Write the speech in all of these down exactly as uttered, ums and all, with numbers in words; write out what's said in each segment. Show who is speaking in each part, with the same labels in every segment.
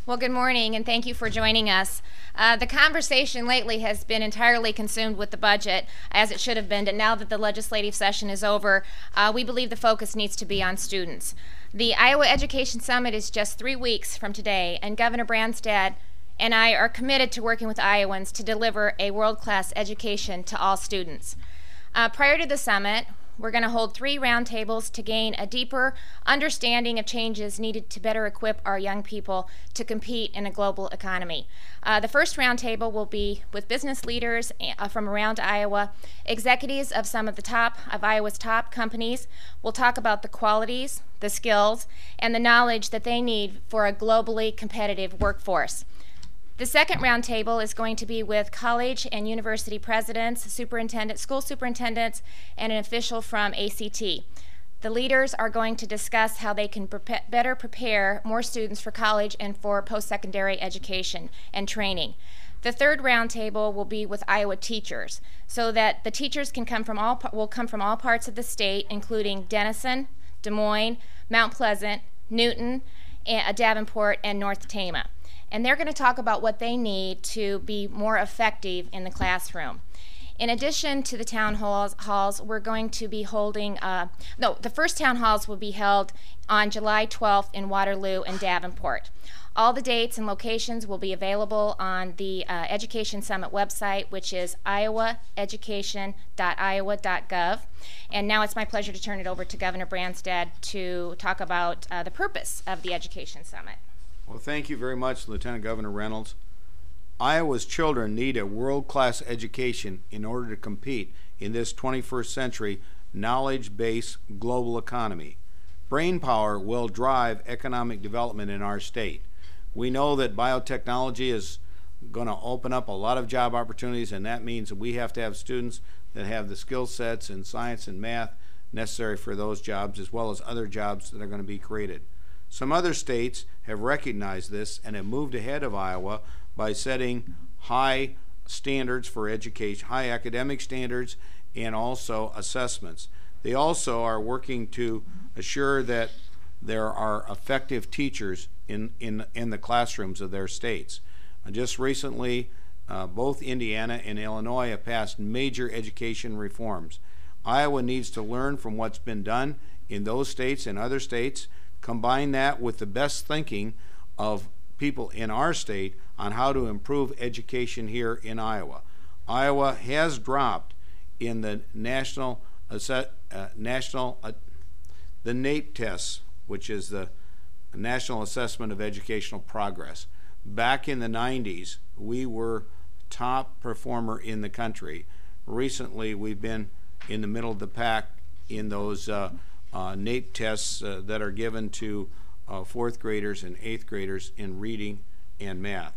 Speaker 1: Well, good morning, and thank you for joining us. Uh, the conversation lately has been entirely consumed with the budget, as it should have been, and now that the legislative session is over, uh, we believe the focus needs to be on students. The Iowa Education Summit is just three weeks from today, and Governor Branstad and I are committed to working with Iowans to deliver a world-class education to all students. Uh, prior to the summit, we're going to hold three roundtables to gain a deeper understanding of changes needed to better equip our young people to compete in a global economy. Uh, the first roundtable will be with business leaders uh, from around Iowa, executives of some of the top of Iowa's top companies. We'll talk about the qualities, the skills, and the knowledge that they need for a globally competitive workforce. The second roundtable is going to be with college and university presidents, superintendents, school superintendents, and an official from A C T. The leaders are going to discuss how they can pre- better prepare more students for college and for post-secondary education and training. The third roundtable will be with Iowa teachers, so that the teachers can come from all will come from all parts of the state, including Denison, Des Moines, Mount Pleasant, Newton, Davenport, and North Tama. And they're going to talk about what they need to be more effective in the classroom. In addition to the town halls, halls we're going to be holding, uh, no, the first town halls will be held on July twelfth in Waterloo and Davenport. All the dates and locations will be available on the uh, Education Summit website, which is iowa education dot iowa dot gov. And now it's my pleasure to turn it over to Governor Branstad to talk about uh, the purpose of the Education Summit.
Speaker 2: Well, thank you very much, Lieutenant Governor Reynolds. Iowa's children need a world-class education in order to compete in this twenty-first century knowledge-based global economy. Brainpower will drive economic development in our state. We know that biotechnology is going to open up a lot of job opportunities, and that means that we have to have students that have the skill sets in science and math necessary for those jobs, as well as other jobs that are going to be created. Some other states have recognized this and have moved ahead of Iowa by setting high standards for education, high academic standards, and also assessments. They also are working to assure that there are effective teachers in, in, in the classrooms of their states. Uh, just recently, uh, both Indiana and Illinois have passed major education reforms. Iowa needs to learn from what's been done in those states and other states. Combine that with the best thinking of people in our state on how to improve education here in Iowa. Iowa has dropped in the national, uh, national uh, the NAEP tests, which is the National Assessment of Educational Progress. Back in the nineties, we were top performer in the country. Recently, we've been in the middle of the pack in those uh, Uh, NAEP tests uh, that are given to uh, fourth graders and eighth graders in reading and math.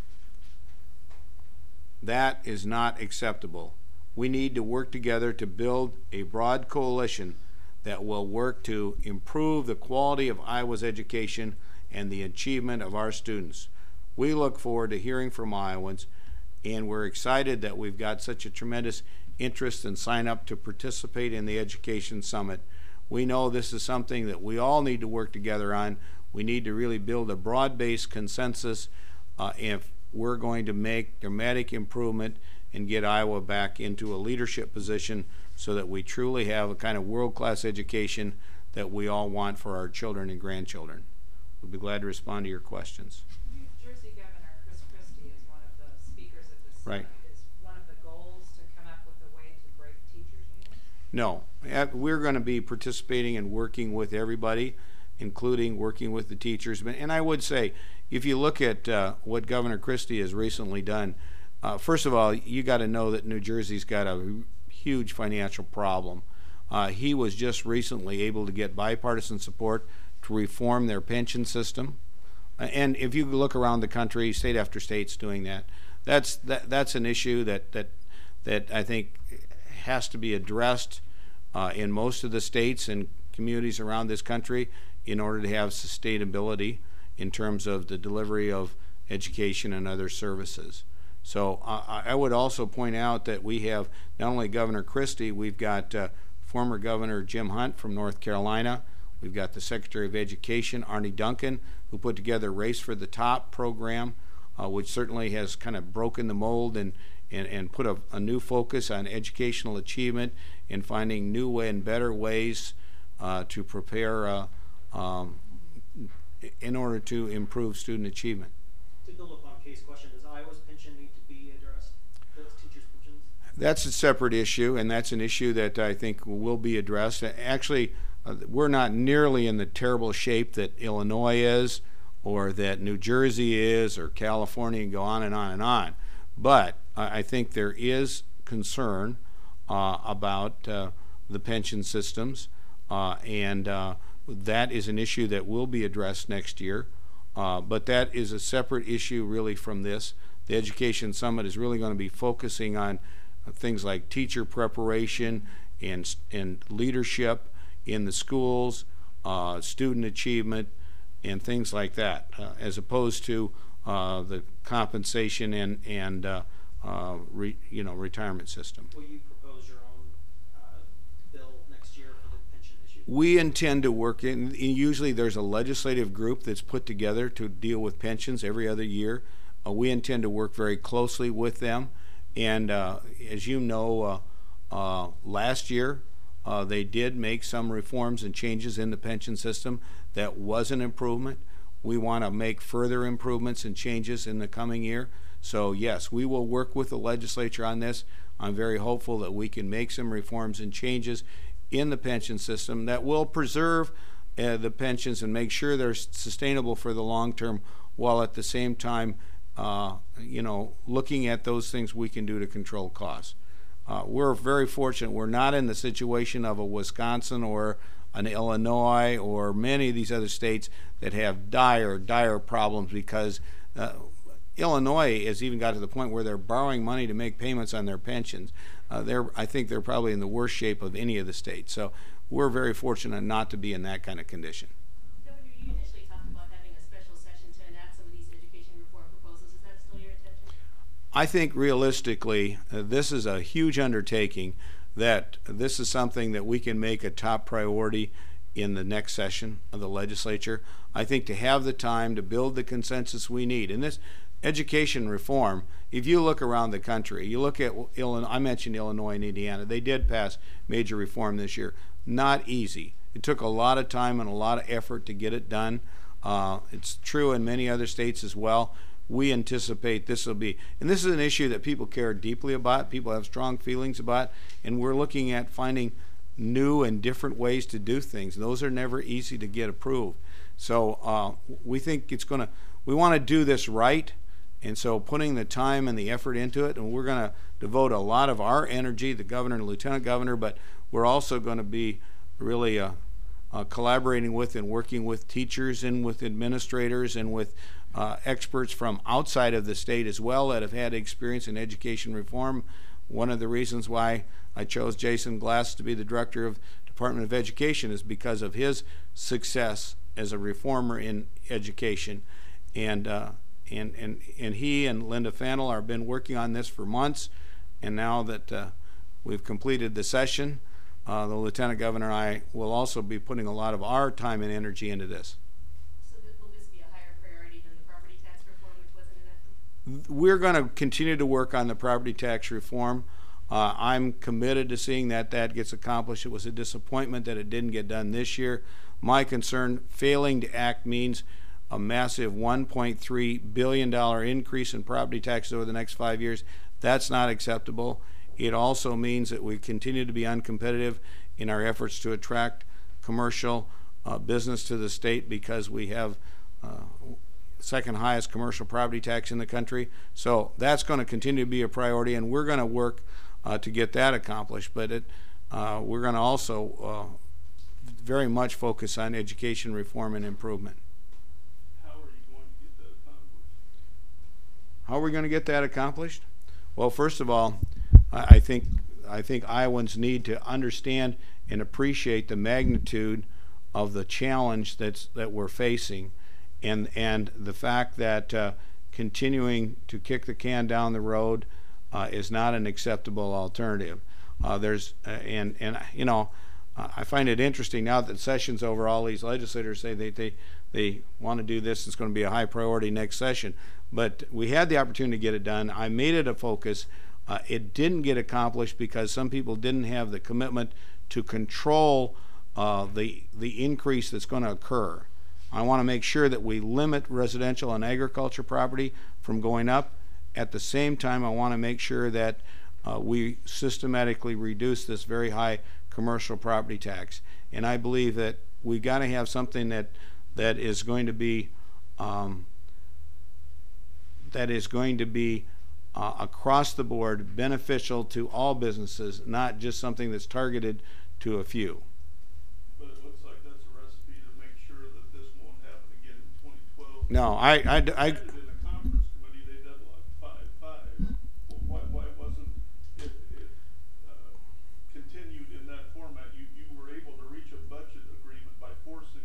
Speaker 2: That is not acceptable. We need to work together to build a broad coalition that will work to improve the quality of Iowa's education and the achievement of our students. We look forward to hearing from Iowans, and we're excited that we've got such a tremendous interest and sign up to participate in the Education Summit. We know this is something that we all need to work together on. We need to really build a broad-based consensus uh, if we're going to make dramatic improvement and get Iowa back into a leadership position so that we truly have a kind of world-class education that we all want for our children and grandchildren. We'll be glad to respond to your questions.
Speaker 3: New Jersey Governor Chris Christie is one of the speakers at this summit.
Speaker 2: Right.
Speaker 3: Is one of the goals to come up with a way to break teachers' unions?
Speaker 2: No. We're going to be participating and working with everybody, including working with the teachers. And I would say, if you look at uh, what Governor Christie has recently done, uh, first of all, you got to know that New Jersey's got a huge financial problem. Uh, he was just recently able to get bipartisan support to reform their pension system. And if you look around the country, state after state's doing that. That's that, that's an issue that that that I think has to be addressed uh, in most of the states and communities around this country in order to have sustainability in terms of the delivery of education and other services. So uh, I would also point out that we have not only Governor Christie, we've got uh, former Governor Jim Hunt from North Carolina, We've got the Secretary of Education, Arne Duncan, who put together Race for the Top program, uh, which certainly has kind of broken the mold and, and, and put a, a new focus on educational achievement and finding new way and better ways uh, to prepare uh, um, in order to improve student achievement.
Speaker 4: To build upon Kay's question, does Iowa's pension need to be addressed? Those teachers' pensions?
Speaker 2: That's a separate issue, and that's an issue that I think will be addressed. Actually, uh, we're not nearly in the terrible shape that Illinois is, or that New Jersey is, or California, and go on and on and on. But uh, I think there is concern uh, about uh, the pension systems, uh, and uh, that is an issue that will be addressed next year. Uh, but that is a separate issue really from this. The Education Summit is really going to be focusing on uh, things like teacher preparation and, and leadership in the schools, uh, student achievement, and things like that, uh, as opposed to uh, the compensation and, and uh, uh, re, you know, retirement system.
Speaker 4: Will you propose your own uh, bill next year for the pension issue?
Speaker 2: We intend to work in, usually there's a legislative group that's put together to deal with pensions every other year. Uh, we intend to work very closely with them. And uh, as you know, uh, uh, last year uh, they did make some reforms and changes in the pension system. That was an improvement. We want to make further improvements and changes in the coming year. So yes, we will work with the legislature on this. I'm very hopeful that we can make some reforms and changes in the pension system that will preserve uh, the pensions and make sure they're sustainable for the long term, while at the same time, uh, you know, looking at those things we can do to control costs. Uh, we're very fortunate. We're not in the situation of a Wisconsin or an Illinois or many of these other states that have dire, dire problems, because uh, Illinois has even got to the point where they're borrowing money to make payments on their pensions. Uh, they're, I think they're probably in the worst shape of any of the states. So we're very fortunate not to be in that kind of condition.
Speaker 5: Governor, you initially talked about having a special session to enact some of these education reform proposals. Is that still your intention?
Speaker 2: I think realistically, uh, this is a huge undertaking, that this is something that we can make a top priority in the next session of the legislature. I think to have the time to build the consensus we need. And this education reform, if you look around the country, you look at Illinois, I mentioned Illinois and Indiana, they did pass major reform this year. Not easy. It took a lot of time and a lot of effort to get it done. Uh, it's true in many other states as well. We anticipate this will be, and this is an issue that people care deeply about, people have strong feelings about, and we're looking at finding new and different ways to do things. Those are never easy to get approved. So uh, we think it's going to, we want to do this right, and so putting the time and the effort into it, and we're going to devote a lot of our energy, the governor and the lieutenant governor, but we're also going to be really uh, uh, collaborating with and working with teachers and with administrators and with Uh, experts from outside of the state as well that have had experience in education reform. One of the reasons why I chose Jason Glass to be the director of Department of Education is because of his success as a reformer in education. And uh, and, and, and he and Linda Fannell have been working on this for months, and now that uh, we've completed the session, uh, the Lieutenant Governor and I will also be putting a lot of our time and energy into this. We're going to continue to work on the property tax reform. Uh, I'm committed to seeing that that gets accomplished. It was a disappointment that it didn't get done this year. My concern, failing to act means a massive one point three billion dollars increase in property taxes over the next five years. That's not acceptable. It also means that we continue to be uncompetitive in our efforts to attract commercial uh, business to the state, because we have uh, second highest commercial property tax in the country. So that's going to continue to be a priority, and we're going to work uh, to get that accomplished. But it, uh, we're going to also uh, very much focus on education reform and improvement.
Speaker 6: How are you going to get that accomplished?
Speaker 2: How are we going to get that accomplished? Well, first of all, I, I think I think Iowans need to understand and appreciate the magnitude of the challenge that's that we're facing. And, and the fact that uh, continuing to kick the can down the road uh, is not an acceptable alternative. Uh, there's uh, and and you know uh, I find it interesting now that session's over, all these legislators say they, they, they want to do this. It's going to be a high priority next session. But we had the opportunity to get it done. I made it a focus. Uh, it didn't get accomplished because some people didn't have the commitment to control uh, the, the increase that's going to occur. I want to make sure that we limit residential and agriculture property from going up. At the same time, I want to make sure that uh, we systematically reduce this very high commercial property tax. And I believe that we got to have something that that is going to be um, that is going to be uh, across the board beneficial to all businesses, not just something that's targeted to a few.
Speaker 6: But it looks like that's a recipe to make sure that this won't happen again in twenty twelve.
Speaker 2: No, I, I, I
Speaker 6: In the conference committee, they deadlocked five five. Why, why wasn't it, it uh, continued in that format? You, you were able to reach a budget agreement by forcing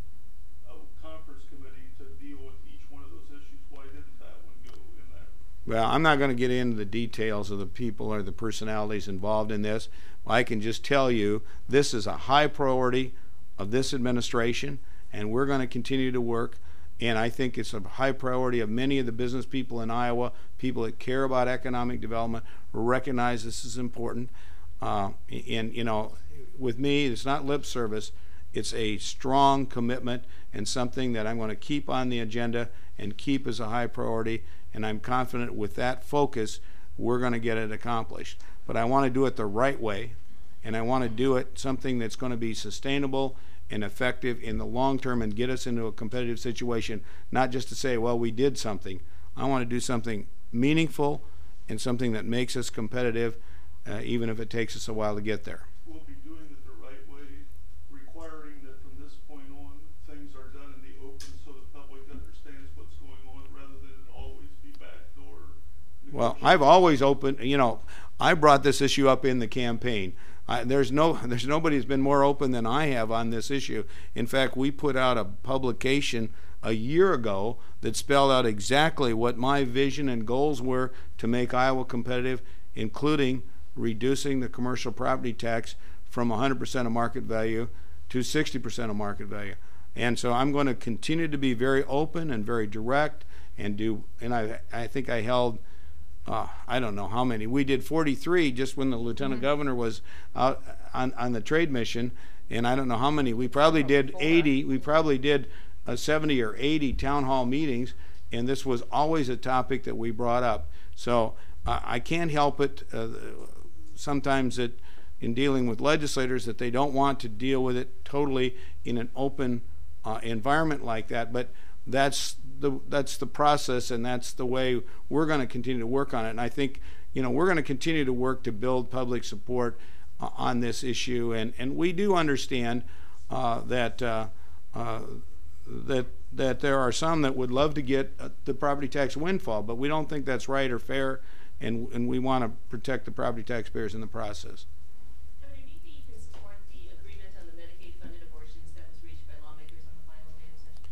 Speaker 6: a conference committee to deal with each one of those issues. Why didn't that one go in that?
Speaker 2: Well, I'm not going to get into the details of the people or the personalities involved in this. I can just tell you this is a high priority of this administration, and we're going to continue to work. And I think it's a high priority of many of the business people in Iowa, people that care about economic development, recognize this is important. Uh, and, you know, with me, it's not lip service. It's a strong commitment and something that I'm going to keep on the agenda and keep as a high priority. And I'm confident with that focus, we're going to get it accomplished. But I want to do it the right way, and I want to do it something that's going to be sustainable and effective in the long term and get us into a competitive situation, not just to say, well, we did something. I want to do something meaningful and something that makes us competitive, uh, even if it takes us a while to get there.
Speaker 6: We'll be doing it the right way, requiring that from this point on, things are done in the open so the public understands what's going on rather than it always be backdoor.
Speaker 2: Well, I've always opened, you know, I brought this issue up in the campaign. I, there's no, there's nobody who's been more open than I have on this issue. In fact, we put out a publication a year ago that spelled out exactly what my vision and goals were to make Iowa competitive, including reducing the commercial property tax from one hundred percent of market value to sixty percent of market value. And so I'm going to continue to be very open and very direct and do, and I, I think I held, Uh, I don't know how many. We did forty-three just when the lieutenant mm-hmm. governor was out on, on the trade mission, and I don't know how many. We probably did eighty. We probably did uh, seventy or eighty town hall meetings, and this was always a topic that we brought up. So uh, I can't help it. Uh, sometimes it, in dealing with legislators, that they don't want to deal with it totally in an open uh, environment like that, but that's the that's the process, and that's the way we're going to continue to work on it. And I think, you know, we're going to continue to work to build public support uh, on this issue, and and we do understand uh, that uh, uh, that that there are some that would love to get uh, the property tax windfall, but we don't think that's right or fair, and and we want to protect the property taxpayers in the process.
Speaker 5: Governor, do you think you can support the agreement on the Medicaid-funded abortions that was reached by lawmakers on the final day of session?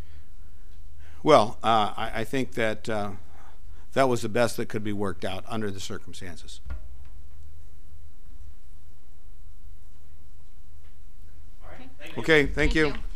Speaker 2: Well, uh, I, I think that uh, that was the best that could be worked out under the circumstances.
Speaker 4: All right, thank you.
Speaker 2: Okay, thank,
Speaker 1: Thank
Speaker 2: you.
Speaker 1: you.